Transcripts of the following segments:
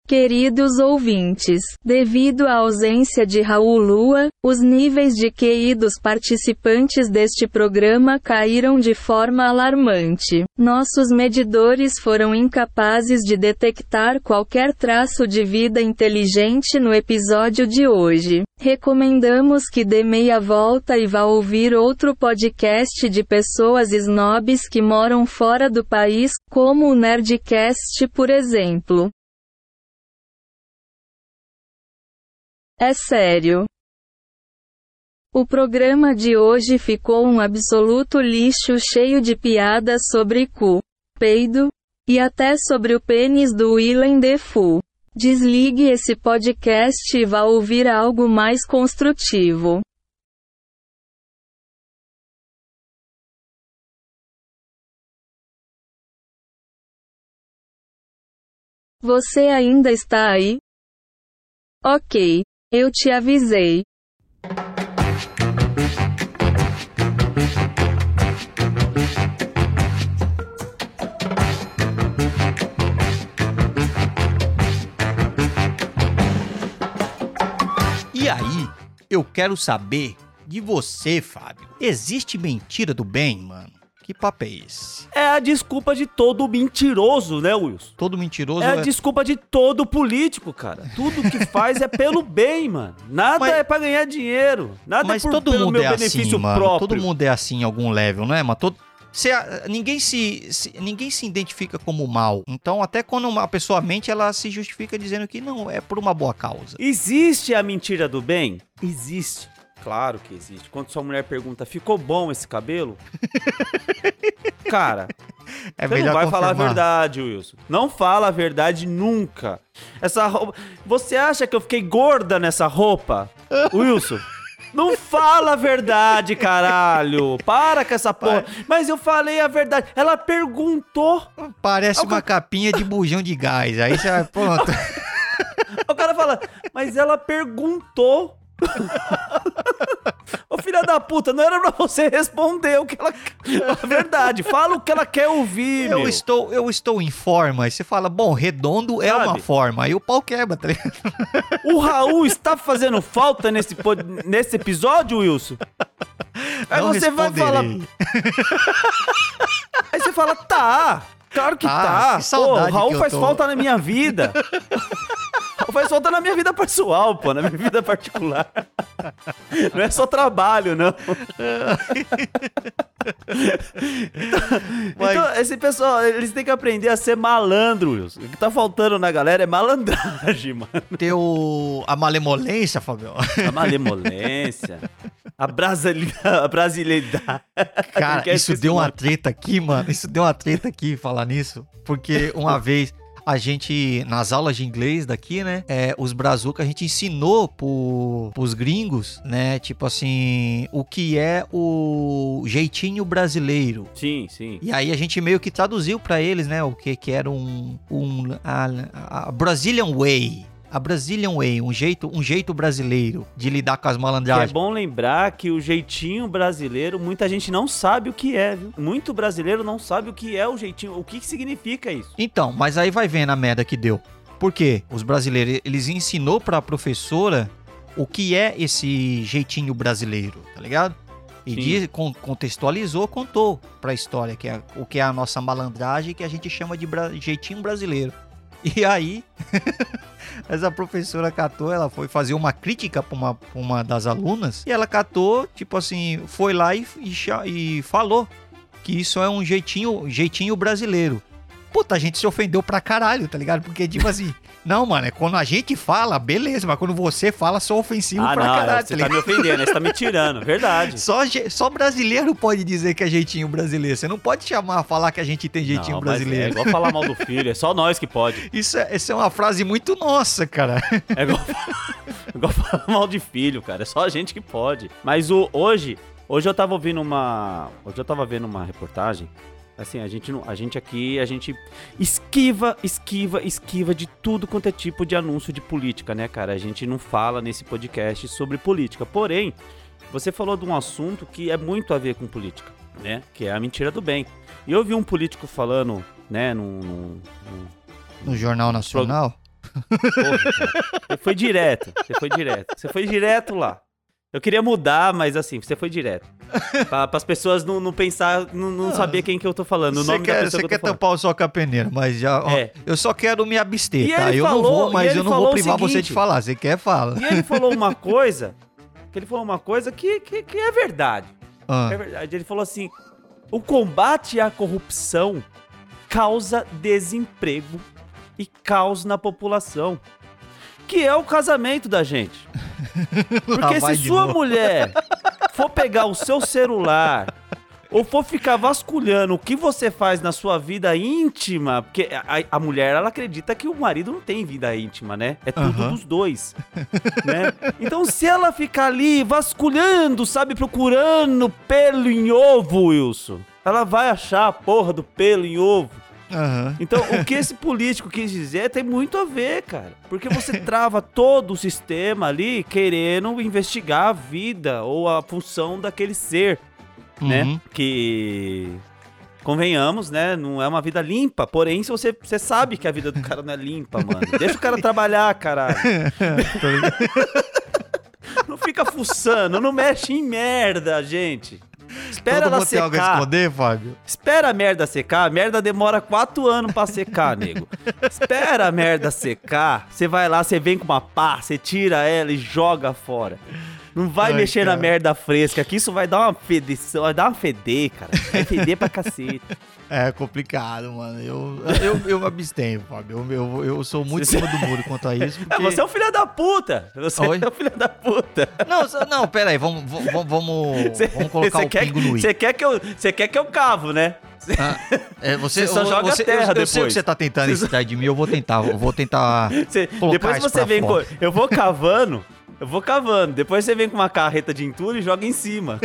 Queridos ouvintes, devido à ausência de Raul Lua, os níveis de QI dos participantes deste programa caíram de forma alarmante. Nossos medidores foram incapazes de detectar qualquer traço de vida inteligente no episódio de hoje. Recomendamos que dê meia volta e vá ouvir outro podcast de pessoas snobs que moram fora do país, como o Nerdcast, por exemplo. É sério. O programa de hoje ficou um absoluto lixo cheio de piadas sobre cu, peido, e até sobre o pênis do Willem Dafoe. Desligue esse podcast e vá ouvir algo mais construtivo. Você ainda está aí? Ok. Eu te avisei. E aí, eu quero saber de você, Fábio. Existe mentira do bem, mano? Que papo é esse? É a desculpa de todo mentiroso, né, Wilson? Todo mentiroso É a desculpa de todo político, cara. Tudo que faz é pelo bem, mano. Nada é pra ganhar dinheiro. Nada mas é todo pelo mundo meu é benefício assim, mano. próprio. Todo mundo é assim em algum level, não é? Mas ninguém se identifica como mal. Então, até quando uma pessoa mente, ela se justifica dizendo que não, é por uma boa causa. Existe a mentira do bem? Existe. Claro que existe. Quando sua mulher pergunta, ficou bom esse cabelo? Cara, você não vai falar a verdade, Wilson. Não fala a verdade nunca. Essa roupa... Você acha que eu fiquei gorda nessa roupa, Wilson? Não fala a verdade, caralho. Para com essa porra. Mas eu falei a verdade. Ela perguntou. Parece uma capinha de bujão de gás. Aí você vai, pronto. O cara fala, mas ela perguntou. Ô filha da puta, não era pra você responder o que ela... A verdade, fala o que ela quer ouvir, eu estou em forma. Aí você fala, bom, redondo é uma forma. Aí o pau quebra, tá ligado? O Raul está fazendo falta nesse episódio, Wilson? Aí não você vai falar... Aí você fala, tá... Claro que tá. Que saudade. Pô, Raul que faz falta na minha vida. Raul faz falta na minha vida pessoal, pô, na minha vida particular. Não é só trabalho, não. Então, esse pessoal, eles têm que aprender a ser malandro, Wilson. O que tá faltando na galera é malandragem, mano. Ter a malemolência, Fabio. A malemolência. A brasileidade. Cara, isso deu uma treta aqui, mano. Isso deu uma treta aqui, falar nisso. Porque uma vez a gente, nas aulas de inglês daqui, né? Os brazucas, a gente ensinou pros gringos, né? Tipo assim, o que é o jeitinho brasileiro. Sim, sim. E aí a gente meio que traduziu pra eles, né? O que era a Brazilian Way. A Brazilian Way, um jeito brasileiro de lidar com as malandragens. É bom lembrar que o jeitinho brasileiro, muita gente não sabe o que é, viu? Muito brasileiro não sabe o que é o jeitinho, o que significa isso. Então, mas aí vai vendo a merda que deu. Por quê? Os brasileiros, eles ensinou pra professora o que é esse jeitinho brasileiro, tá ligado? E contextualizou, contou pra história o que é a nossa malandragem, que a gente chama de jeitinho brasileiro. E aí, essa professora catou, ela foi fazer uma crítica pra uma das alunas, e ela catou, tipo assim, foi lá e falou que isso é um jeitinho brasileiro. Puta, a gente se ofendeu pra caralho, tá ligado? Porque, tipo assim, não, mano, quando a gente fala, beleza, mas quando você fala, sou ofensivo pra caralho. Você tá me ofendendo, né? Você tá me tirando, verdade. Só brasileiro pode dizer que é jeitinho brasileiro. Você não pode falar que a gente tem jeitinho brasileiro. É igual falar mal do filho, é só nós que pode. Isso é uma frase muito nossa, cara. É igual falar mal de filho, cara, é só a gente que pode. Mas hoje eu tava vendo uma reportagem. Assim, a gente aqui esquiva de tudo quanto é tipo de anúncio de política, né, cara? A gente não fala nesse podcast sobre política. Porém, você falou de um assunto que é muito a ver com política, né? Que é a mentira do bem. E eu vi um político falando, né, no Jornal Nacional? Porra, cara. Você foi direto lá. Eu queria mudar, mas assim, você foi direto. Para as pessoas não pensar, não saber quem que eu tô falando, o nome da pessoa que eu tô falando. Você quer tampar o sol com a peneira, mas já, ó, eu só quero me abster, e tá? Eu não vou, mas eu não vou privar você de falar. Você quer, fala. E ele falou uma coisa, que é verdade. É verdade. Ele falou assim, o combate à corrupção causa desemprego e caos na população. Que é o casamento da gente. Porque se sua mulher for pegar o seu celular ou for ficar vasculhando o que você faz na sua vida íntima, porque a mulher, ela acredita que o marido não tem vida íntima, né? É tudo dos dois, né? Então, se ela ficar ali vasculhando, sabe, procurando pelo em ovo, Wilson, ela vai achar a porra do pelo em ovo. Então, o que esse político quis dizer tem muito a ver, cara. Porque você trava todo o sistema ali querendo investigar a vida ou a função daquele ser, né? Que, convenhamos, né? Não é uma vida limpa. Porém, se você sabe que a vida do cara não é limpa, mano. Deixa o cara trabalhar, caralho. Não fica fuçando, não mexe em merda, gente. Espera ela secar. Algo a esconder, Fábio? Espera a merda secar. A merda demora 4 anos pra secar, nego. Espera a merda secar. Você vai lá, você vem com uma pá, você tira ela e joga fora. Não vai mexer na merda fresca, que isso vai dar uma fedição, vai dar uma feder, cara. Vai feder pra cacete. É complicado, mano. Eu me abstenho, Fábio. Eu sou muito em cima do muro quanto a isso. Porque... Você é um filho da puta. Você é um filho da puta. Não, pera aí. Vamos colocar o pingo no i. Você quer que eu cavo, né? Você só joga terra depois. Eu sei que você tá tentando extrair de mim. Eu vou tentar depois você vem com... Eu vou cavando. Depois você vem com uma carreta de entulho e joga em cima.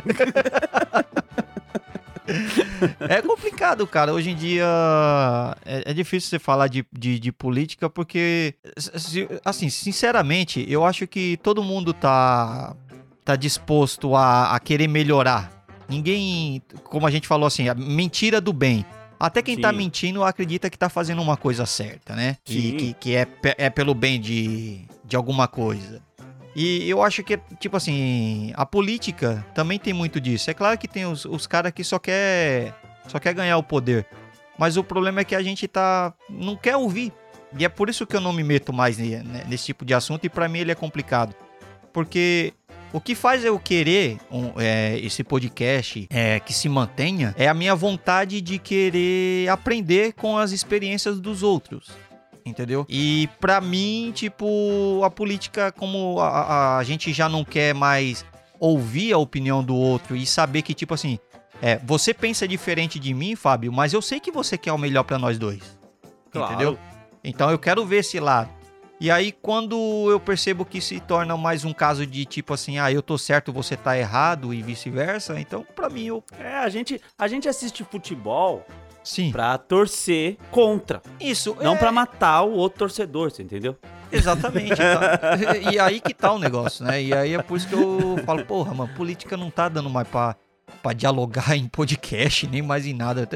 É complicado, cara. Hoje em dia é difícil você falar de política porque, assim, sinceramente, eu acho que todo mundo tá disposto a querer melhorar. Ninguém, como a gente falou assim, a mentira do bem. Até quem tá mentindo acredita que tá fazendo uma coisa certa, né? Que é pelo bem de alguma coisa. E eu acho que, tipo assim, a política também tem muito disso. É claro que tem os caras que só quer ganhar o poder. Mas o problema é que a gente não quer ouvir. E é por isso que eu não me meto mais nesse tipo de assunto. E pra mim ele é complicado. Porque o que faz eu querer esse podcast que se mantenha é a minha vontade de querer aprender com as experiências dos outros. Entendeu? E pra mim, tipo, a política, como a gente já não quer mais ouvir a opinião do outro e saber que, tipo assim, você pensa diferente de mim, Fábio, mas eu sei que você quer o melhor pra nós dois. Claro. Entendeu? Então eu quero ver esse lado. E aí, quando eu percebo que se torna mais um caso de tipo assim, eu tô certo, você tá errado e vice-versa, então pra mim a gente assiste futebol... Sim. Pra torcer contra. Isso. Não pra matar o outro torcedor, você entendeu? Exatamente. Tá. E aí que tá o negócio, né? E aí é por isso que eu falo, porra, mano, política não tá dando mais pra dialogar em podcast, nem mais em nada.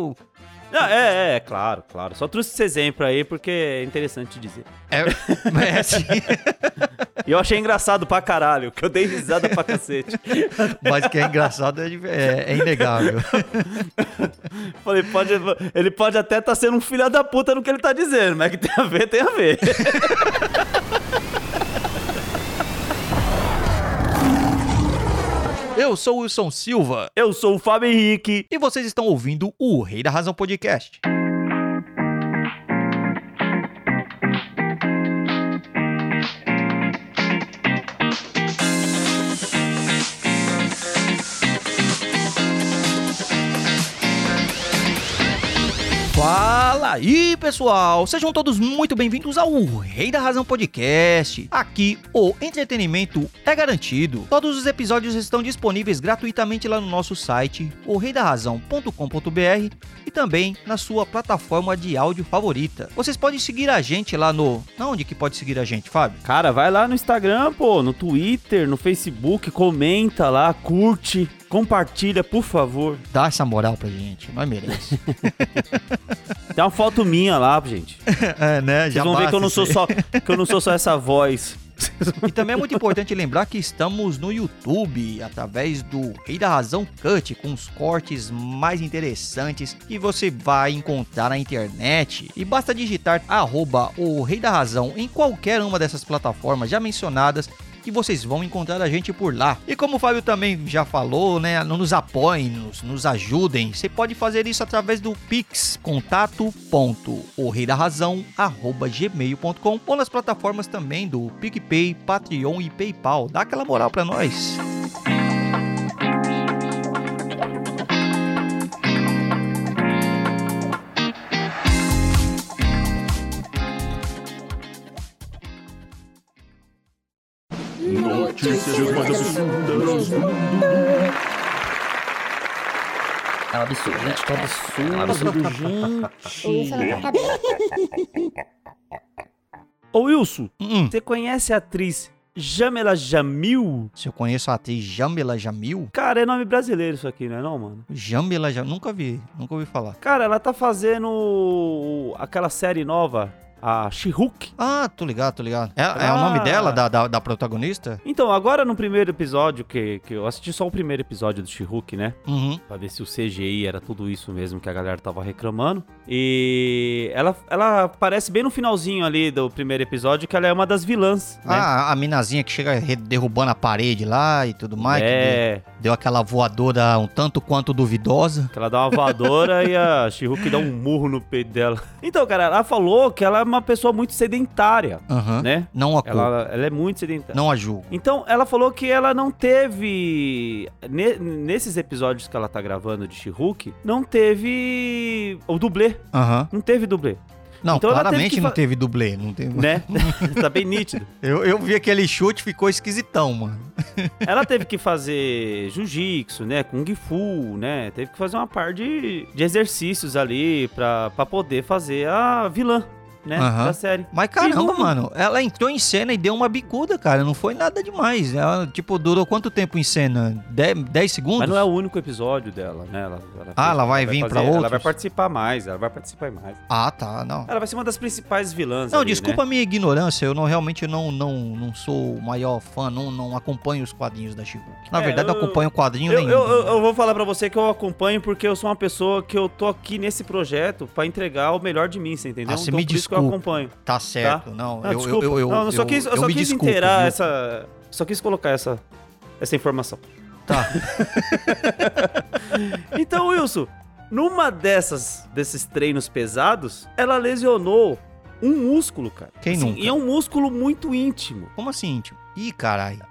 Claro. Só trouxe esse exemplo aí porque é interessante dizer. Sim. E eu achei engraçado pra caralho, que eu dei risada pra cacete. Mas que é engraçado é inegável. Falei, ele pode até estar sendo um filho da puta no que ele tá dizendo, mas que tem a ver, tem a ver. Eu sou o Wilson Silva. Eu sou o Fábio Henrique. E vocês estão ouvindo o Rei da Razão Podcast. Fala aí, pessoal! Sejam todos muito bem-vindos ao Rei da Razão Podcast. Aqui, o entretenimento é garantido. Todos os episódios estão disponíveis gratuitamente lá no nosso site, oreidarrazão.com.br, e também na sua plataforma de áudio favorita. Vocês podem seguir a gente lá no... Onde que pode seguir a gente, Fábio? Cara, vai lá no Instagram, no Twitter, no Facebook, comenta lá, curte... Compartilha, por favor. Dá essa moral pra gente, nós merece. Tem uma foto minha lá, gente. Né? Vocês vão ver que eu não sou só essa voz. E também é muito importante lembrar que estamos no YouTube, através do Rei da Razão Cut, com os cortes mais interessantes que você vai encontrar na internet. E basta digitar @o Rei da Razão em qualquer uma dessas plataformas já mencionadas, que vocês vão encontrar a gente por lá. E como o Fábio também já falou, né, nos apoiem, nos ajudem. Você pode fazer isso através do Pix, contato.orreidarrazão@gmail.com, ou nas plataformas também do PicPay, Patreon e PayPal. Dá aquela moral pra nós. Notícias mais absurdas do mundo. É um absurdo, né? Que absurdo, gente. Ô Wilson, você conhece a atriz Jamila Jamil? Se eu conheço a atriz Jamila Jamil? Cara, é nome brasileiro isso aqui, não é não, mano? Jamila Jamil, nunca ouvi falar. Cara, ela tá fazendo aquela série nova, a She-Hulk. Ah, tô ligado. É o nome dela, da protagonista? Então, agora no primeiro episódio, que eu assisti só o primeiro episódio do She-Hulk, né? Uhum. Pra ver se o CGI era tudo isso mesmo que a galera tava reclamando. E ela aparece bem no finalzinho ali do primeiro episódio, que ela é uma das vilãs, né? Ah, a minazinha que chega derrubando a parede lá e tudo mais. É. Que deu aquela voadora um tanto quanto duvidosa. Que ela dá uma voadora e a She-Hulk dá um murro no peito dela. Então, cara, ela falou que ela é uma pessoa muito sedentária, né? Não a culpa. Ela é muito sedentária. Não a julgo. Então, ela falou que ela não teve... Nesses episódios que ela tá gravando de She-Hulk, não teve o dublê. Não teve dublê. Não, então claramente não teve dublê. Não teve... Né? Tá bem nítido. Eu vi aquele chute, ficou esquisitão, mano. Ela teve que fazer jiu-jitsu, né? Kung Fu, né? Teve que fazer uma par de exercícios ali pra poder fazer a vilã, né? Da série. Mas caramba, mano, ela entrou em cena e deu uma bicuda, cara. Não foi nada demais. Ela, tipo, durou quanto tempo em cena? 10 segundos? Mas não é o único episódio dela, né? Ela vai vir pra outros? Ela vai participar mais, Ah, tá, não. Ela vai ser uma das principais vilãs. Não, ali, desculpa né? a minha ignorância. Eu realmente não sou o maior fã, não acompanho os quadrinhos da She-Hulk. Na verdade, eu acompanho quadrinho nenhum. Eu vou falar pra você que eu acompanho porque eu sou uma pessoa que eu tô aqui nesse projeto pra entregar o melhor de mim, você entendeu? Você então, me por isso que desculpa. eu acompanho. Tá certo, tá? não. Desculpa. Eu só quis desculpo, inteirar viu? essa... Só quis colocar essa informação. Tá. Então, Wilson, numa desses treinos pesados, ela lesionou um músculo, cara. Quem nunca? E é um músculo muito íntimo. Como assim íntimo? Ih, caralho.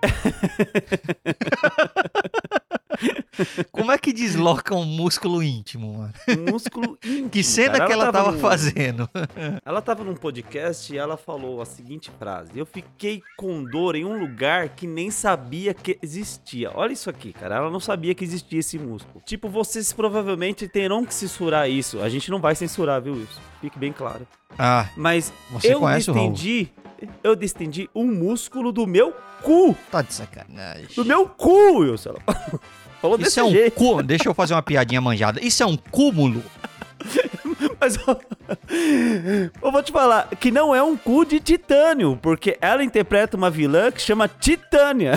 Como é que desloca um músculo íntimo, mano? Um músculo íntimo. Que cena cara. que ela tava fazendo? Ela tava num podcast e ela falou a seguinte frase: eu fiquei com dor em um lugar que nem sabia que existia. Olha isso aqui, cara. Ela não sabia que existia esse músculo. Tipo, vocês provavelmente terão que censurar isso. A gente não vai censurar, viu, Wilson? Fique bem claro. Ah, mas você conhece eu distendi um músculo do meu cu. Tá de sacanagem. Do meu cu, Wilson. Falou isso desse é um jeito. cu. Deixa eu fazer uma piadinha manjada. Isso é um cúmulo. Mas eu vou te falar que não é um cu de titânio, porque ela interpreta uma vilã que chama Titânia.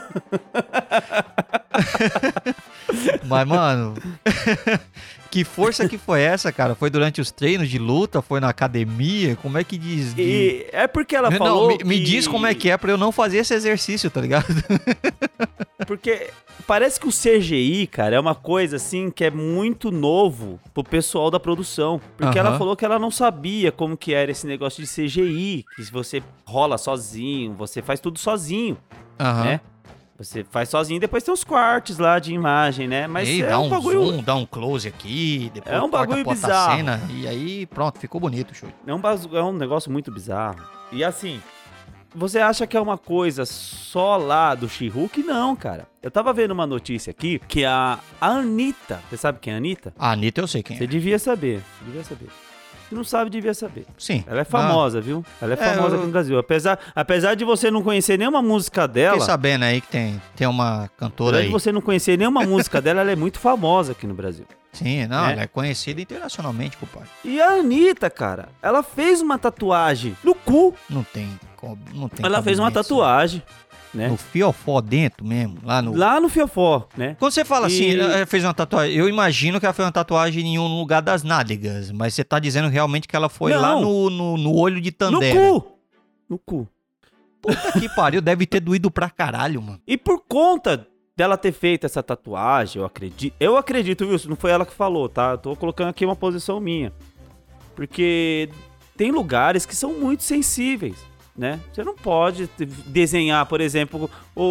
Mas, mano, que força que foi essa, cara? Foi durante os treinos de luta? Foi na academia? Como é que diz? E é porque ela falou me diz como é que é pra eu não fazer esse exercício, tá ligado? Porque parece que o CGI, cara, é uma coisa assim que é muito novo pro pessoal da produção. Porque ela falou que ela não sabia como que era esse negócio de CGI, que você rola sozinho, você faz tudo sozinho, né? Você faz sozinho, depois tem os cortes lá de imagem, né? Mas dá um bagulho... zoom, dá um close aqui, depois é um bagulho bizarro. A cena, e aí pronto, ficou bonito o show. É um negócio muito bizarro. E assim, você acha que é uma coisa só lá do She-Hulk? Não, cara. Eu tava vendo uma notícia aqui que a Anitta, você sabe quem é a Anitta? A Anitta eu sei quem é. Você devia saber, Se não sabe, devia saber. Sim. Ela é famosa, viu? Ela é famosa aqui no Brasil. Apesar de você não conhecer nenhuma música dela... Fiquei sabendo aí que tem uma cantora Apesar aí. de você não conhecer nenhuma música dela, ela é muito famosa aqui no Brasil. Sim, não, né? ela é conhecida internacionalmente, compadre. E a Anitta, cara, ela fez uma tatuagem no cu. Não tem Ela fez uma cabimento, tatuagem, né? no fiofó dentro mesmo, lá no fiofó, né? Quando você fala assim, E- ela fez uma tatuagem, eu imagino que ela fez uma tatuagem em um lugar das nádegas, mas você tá dizendo realmente que ela foi Não. lá no olho de No Tandera. cu! No cu. Puta que pariu, deve ter doído pra caralho, mano. E por conta dela ter feito essa tatuagem, eu acredito, Wilson, não foi ela que falou, tá? Eu tô colocando aqui uma posição minha. Porque tem lugares que são muito sensíveis, né? Você não pode desenhar, por exemplo,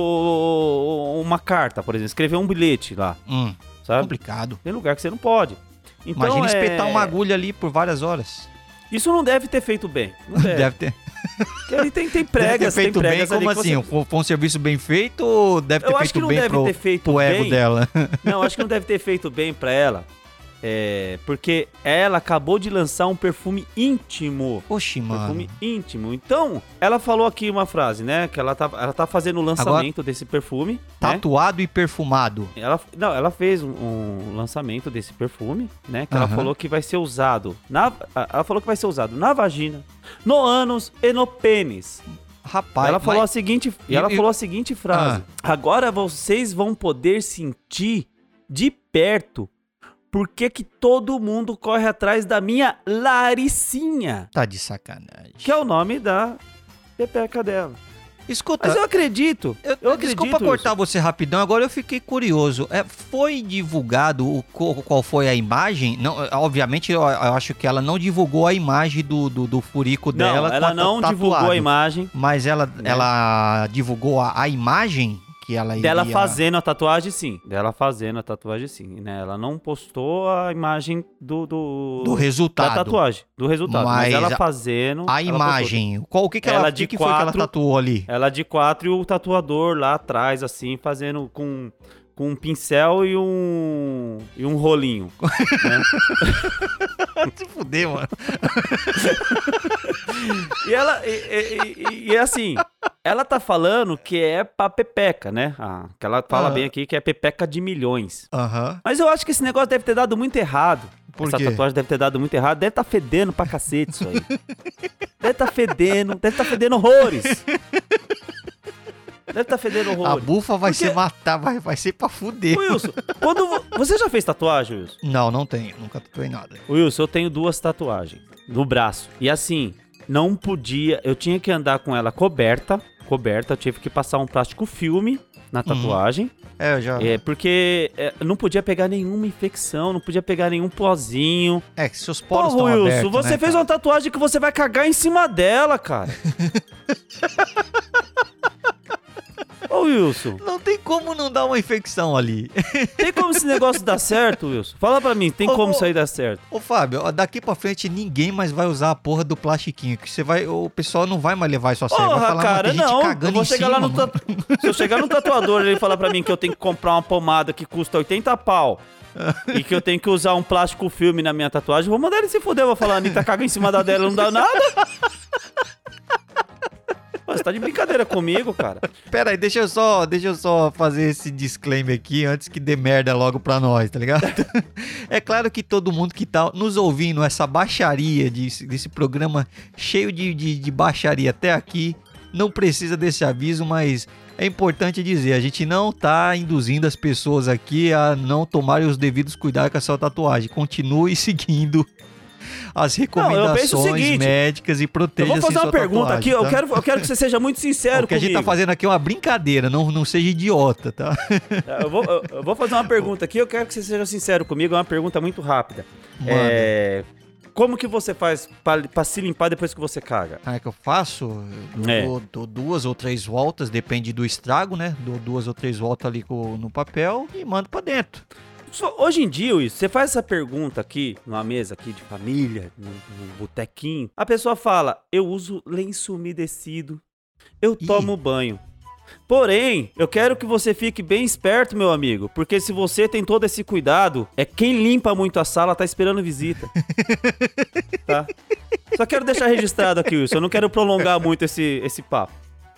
uma carta, por exemplo, escrever um bilhete lá, sabe? Complicado. Tem lugar que você não pode. Então, Imagina espetar uma agulha ali por várias horas. Isso não deve ter feito bem. Não deve. Deve ter. Porque ali tem Deve ter pregas, tem feito bem, pregas ali como que assim? você... Foi um serviço bem feito ou deve ter Eu acho que feito não bem deve ter feito pro ego bem. dela? Não, acho que não deve ter feito bem pra ela. Porque ela acabou de lançar um perfume íntimo. Oxi, mano. Perfume íntimo. Então, ela falou aqui uma frase, né? Que ela tá fazendo o lançamento desse perfume. Né? Tatuado e perfumado. Ela fez um lançamento desse perfume, né? Que ela falou que vai ser usado. Ela falou que vai ser usado na vagina, no ânus e no pênis. Rapaz, Ela falou mas- falou a seguinte frase: agora vocês vão poder sentir de perto por que todo mundo corre atrás da minha Laricinha, Tá de sacanagem. que é o nome da pepeca dela. Escuta, Mas eu acredito. Eu acredito. desculpa cortar você rapidão, agora eu fiquei curioso. Foi divulgado qual foi a imagem? Não, obviamente, eu acho que ela não divulgou a imagem do furico dela. Não, ela não divulgou a imagem Mas ela divulgou a imagem que ela iria... dela fazendo a tatuagem, sim. Né? Ela não postou a imagem do resultado. da tatuagem, do resultado. Mas ela a- fazendo... A ela imagem. O que Ela ela de que foi que ela quatro- tatuou ali? postou. Ela de 4 e o tatuador lá atrás, assim, fazendo com um pincel e um rolinho. Né? Se fuder, mano. E ela, e assim, ela tá falando que é pra pepeca, né? Que ela fala bem aqui que é pepeca de milhões. Aham. Mas eu acho que esse negócio deve ter dado muito errado. Por Essa quê? tatuagem deve ter dado muito errado. Deve tá fedendo pra cacete isso aí. Deve tá fedendo horrores. Deve tá fedendo A horrores. bufa vai Porque- ser matar, vai ser pra fuder. Wilson, você já fez tatuagem, Wilson? Não tenho. Nunca tatuei nada. Wilson, eu tenho 2 tatuagens no braço. E assim, não podia... Eu tinha que andar com ela coberta. Eu tive que passar um plástico filme na tatuagem. Eu já... Porque não podia pegar nenhuma infecção, não podia pegar nenhum pozinho. que seus poros Pô, estão Wilson, abertos, você né, fez cara? uma tatuagem que você vai cagar em cima dela, cara. Ô, Wilson, Não tem como não dar uma infecção ali. tem como esse negócio dar certo, Wilson? Fala pra mim, tem como isso aí dar certo? Ô, Fábio, ó, daqui pra frente ninguém mais vai usar a porra do plastiquinho. Que o pessoal não vai mais levar isso a sério. Vai Porra, falar, cara, mano, tem gente não. Eu cagando vou em chegar cima, lá no mano. Se eu chegar no tatuador e ele falar pra mim que eu tenho que comprar uma pomada que custa 80 pau e que eu tenho que usar um plástico filme na minha tatuagem, eu vou mandar ele se fuder. Eu vou falar, a Anitta caga em cima da dela, não dá nada. Pô, você tá de brincadeira comigo, cara. Pera aí, deixa eu só fazer esse disclaimer aqui antes que dê merda logo pra nós, tá ligado? É claro que todo mundo que tá nos ouvindo essa baixaria desse programa cheio de baixaria até aqui, não precisa desse aviso, mas é importante dizer, a gente não tá induzindo as pessoas aqui a não tomarem os devidos cuidados com essa tatuagem. Continue seguindo as recomendações seguinte, médicas e Eu proteja vou fazer uma pergunta aqui, tá? eu quero que você seja muito sincero O que a gente tá comigo. fazendo aqui é uma brincadeira, não seja idiota, tá? Eu vou fazer uma pergunta aqui, eu quero que você seja sincero comigo, é uma pergunta muito rápida. Manda. Como que você faz pra se limpar depois que você caga? Como é que eu faço? Eu dou 2 ou 3 voltas, depende do estrago, né? Dou 2 ou 3 voltas ali no papel e mando pra dentro. Hoje em dia, Wilson, você faz essa pergunta aqui, numa mesa aqui de família, num botequinho, a pessoa fala, eu uso lenço umedecido, eu tomo banho. Porém, eu quero que você fique bem esperto, meu amigo, porque se você tem todo esse cuidado, quem limpa muito a sala tá esperando visita. Tá? Só quero deixar registrado aqui, Wilson, eu não quero prolongar muito esse papo.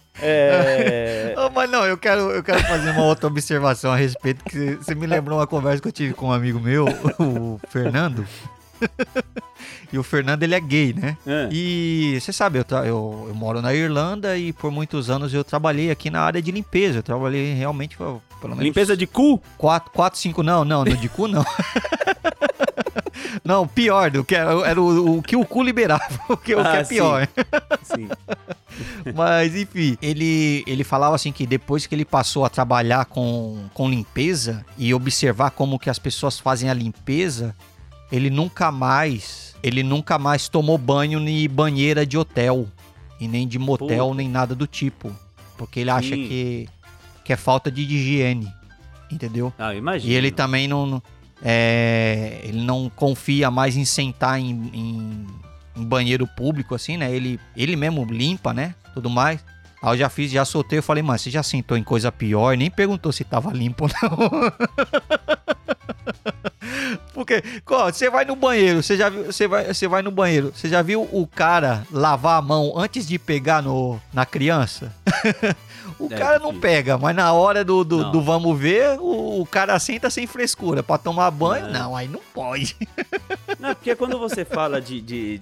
Mas não, eu quero fazer uma outra observação a respeito, que você me lembrou uma conversa que eu tive com um amigo meu, o Fernando. E o Fernando, ele é gay, né? E você sabe, eu moro na Irlanda e por muitos anos eu trabalhei aqui na área de limpeza. Eu trabalhei realmente, pelo menos... Limpeza de cu? 4, 5, não, de cu não. Não, pior, era o que o cu liberava, o que é pior. Sim. Mas, enfim, ele falava assim que depois que ele passou a trabalhar com limpeza e observar como que as pessoas fazem a limpeza, ele nunca mais tomou banho em banheira de hotel e nem de motel, nem nada do tipo, porque ele acha que é falta de higiene, entendeu? Imagina. E ele também ele não confia mais em sentar em banheiro público, assim, né? Ele mesmo limpa, né? Tudo mais. Aí eu já soltei, eu falei, mano, você já sentou em coisa pior? Nem perguntou se tava limpo ou não. Porque, você vai no banheiro, você vai no banheiro, você já viu o cara lavar a mão antes de pegar na criança? O cara não pega, mas na hora do vamos ver, o cara senta sem frescura pra tomar banho. Não, aí não pode. Não, porque quando você fala de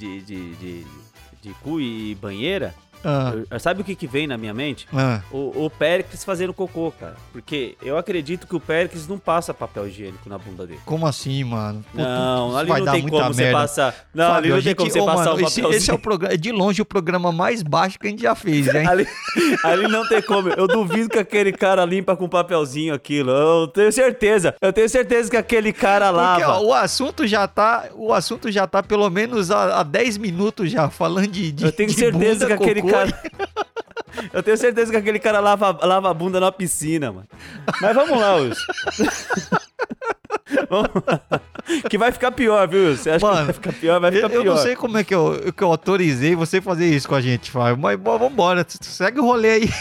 cu e banheira, sabe o que vem na minha mente? O Péricles fazendo cocô, cara. Porque eu acredito que o Péricles não passa papel higiênico na bunda dele. Como assim, mano? Não, ali não tem como você passar. Não, ali não tem como você passar o papelzinho. Esse é de longe o programa mais baixo que a gente já fez, hein? Ali não tem como. Eu duvido que aquele cara limpa com papelzinho aquilo. Eu tenho certeza que aquele cara lava. Porque, o assunto já tá pelo menos há 10 minutos já falando de eu tenho certeza que aquele cara... Eu tenho certeza que aquele cara lava a bunda na piscina, mano. Mas vamos lá, Wilson. Que vai ficar pior, viu? Você acha que vai ficar pior? Vai ficar pior. Eu não sei como é que eu autorizei você fazer isso com a gente, Fábio. Mas vambora, segue o rolê aí.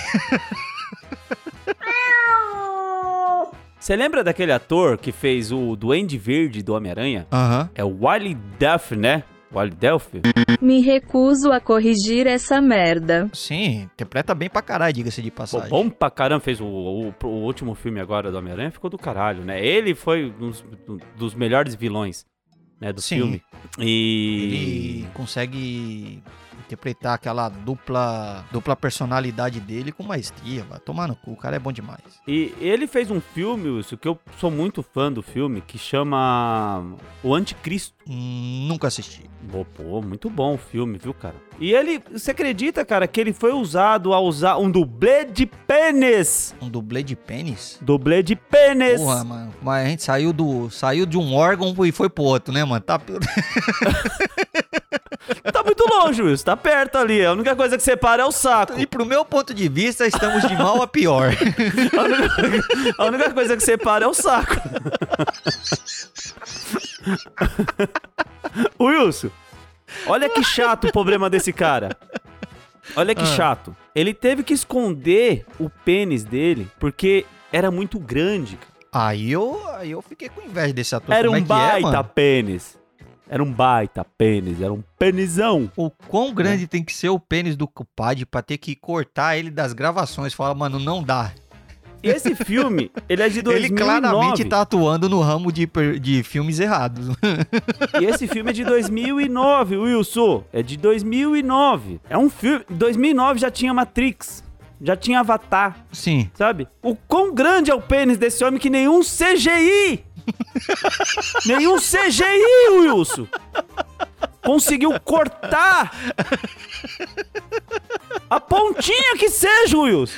Você lembra daquele ator que fez o Duende Verde do Homem-Aranha? É o Wally Duff, né? Wally Duff? Me recuso a corrigir essa merda. Sim, interpreta bem pra caralho, diga-se de passagem. Bom pra caramba, fez o último filme agora do Homem-Aranha, ficou do caralho, né? Ele foi um dos melhores vilões, né, do filme. Ele consegue interpretar aquela dupla personalidade dele com maestria, vai tomar no cu, o cara é bom demais. E ele fez um filme, Wilson, que eu sou muito fã do filme, que chama O Anticristo. Nunca assisti. Pô, muito bom o filme, viu, cara? E você acredita, cara, que ele foi usado a usar um dublê de pênis? Um dublê de pênis? Dublê de pênis! Porra, mano, mas a gente saiu de um órgão e foi pro outro, né, mano? Tá muito longe, Wilson, tá perto ali. A única coisa que separa é o saco. E pro meu ponto de vista, estamos de mal a pior. A única coisa que separa é o saco. Wilson, olha que chato o problema desse cara. Olha que chato. Ele teve que esconder o pênis dele porque era muito grande. Aí eu fiquei com inveja desse ator. Era um baita pênis. Era um baita pênis, era um pênisão. O quão grande tem que ser o pênis do compadre pra ter que cortar ele das gravações? Fala, mano, não dá. Esse filme, ele é de 2009. Ele claramente tá atuando no ramo de filmes errados. E esse filme é de 2009, Wilson. É de 2009. É um filme... Em 2009 já tinha Matrix. Já tinha Avatar. Sim. Sabe? O quão grande é o pênis desse homem que nenhum CGI... nenhum CGI, Wilson, conseguiu cortar a pontinha que seja, Wilson.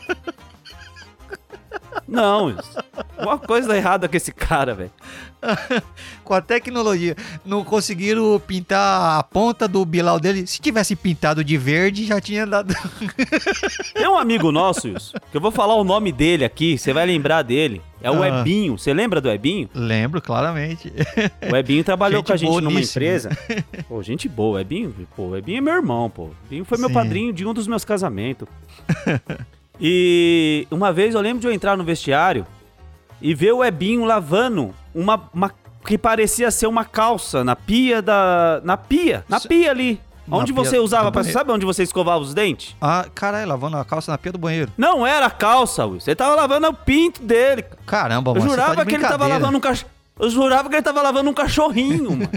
Não, Wilson. Uma coisa errada com esse cara, velho. Com a tecnologia, não conseguiram pintar a ponta do Bilal dele. Se tivesse pintado de verde, já tinha dado. Tem um amigo nosso, Wilson, que eu vou falar o nome dele aqui, você vai lembrar dele. É o Ebinho. Você lembra do Ebinho? Lembro, claramente. O Ebinho trabalhou com a gente numa boníssima empresa. Pô, gente boa. O Ebinho é meu irmão, pô. O Ebinho foi meu padrinho de um dos meus casamentos. E uma vez eu lembro de eu entrar no vestiário e ver o Ebinho lavando uma que parecia ser uma calça na pia Na pia ali. Onde você usava pra... Sabe onde você escovava os dentes? Ah, caralho, lavando a calça na pia do banheiro. Não era a calça, Will. Você tava lavando o pinto dele. Caramba, mano. Eu jurava que ele tava lavando um cachorro. Eu jurava que ele tava lavando um cachorrinho, mano.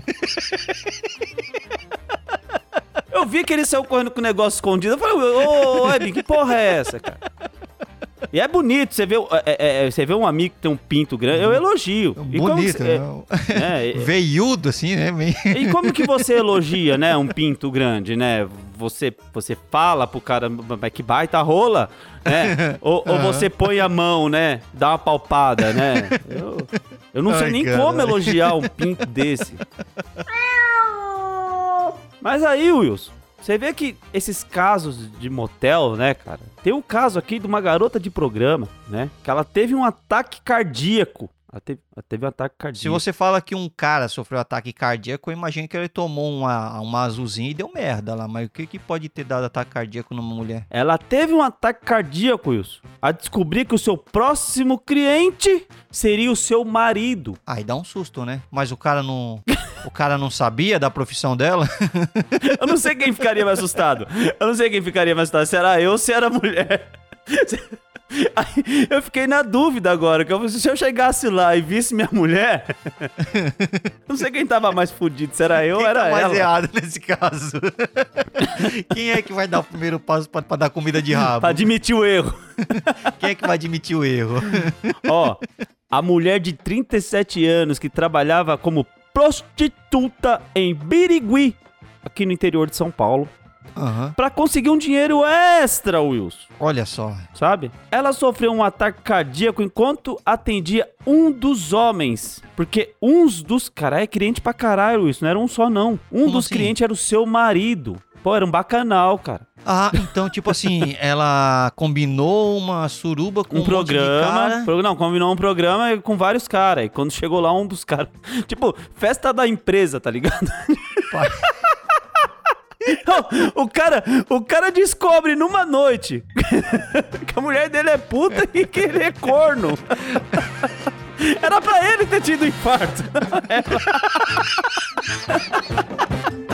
Eu vi que ele saiu correndo com o negócio escondido. Eu falei, ô, Ebinho, que porra é essa, cara? E é bonito, você vê um amigo que tem um pinto grande, eu elogio. Bonito, veiudo assim, né? E como que você elogia, né, um pinto grande, né? Você fala pro cara, que baita rola, né? Ou você põe a mão, né? Dá uma palpada, né? Eu não sei nem como elogiar um pinto desse. Mas aí, Wilson, você vê que esses casos de motel, né, cara? Tem um caso aqui de uma garota de programa, né? Que ela teve um ataque cardíaco. Ela teve um ataque cardíaco. Se você fala que um cara sofreu ataque cardíaco, eu imagino que ele tomou uma azulzinha e deu merda lá. Mas o que pode ter dado ataque cardíaco numa mulher? Ela teve um ataque cardíaco, Wilson, a descobrir que o seu próximo cliente seria o seu marido. Aí dá um susto, né? Mas o cara não sabia da profissão dela? Eu não sei quem ficaria mais assustado. Se era eu ou se era a mulher. Aí, eu fiquei na dúvida agora. Se eu chegasse lá e visse minha mulher, não sei quem tava mais fudido. Se era eu ou era ela. Quem tá mais errado nesse caso? Quem é que vai dar o primeiro passo pra dar comida de rabo? Pra admitir o erro. Quem é que vai admitir o erro? Ó, a mulher de 37 anos que trabalhava como prostituta em Birigui, aqui no interior de São Paulo, pra conseguir um dinheiro extra, Wilson. Olha só. Sabe? Ela sofreu um ataque cardíaco enquanto atendia um dos homens. Porque dos caras é cliente pra caralho, Wilson. Não era um só, não. Como dos assim? clientes era o seu marido. Pô, era um bacanal, cara. Ah, então, tipo assim, ela combinou uma suruba com um programa. Não, combinou um programa com vários caras. E quando chegou lá, um dos caras... Tipo, festa da empresa, tá ligado? O cara descobre numa noite que a mulher dele é puta e que ele é corno. Era pra ele ter tido infarto.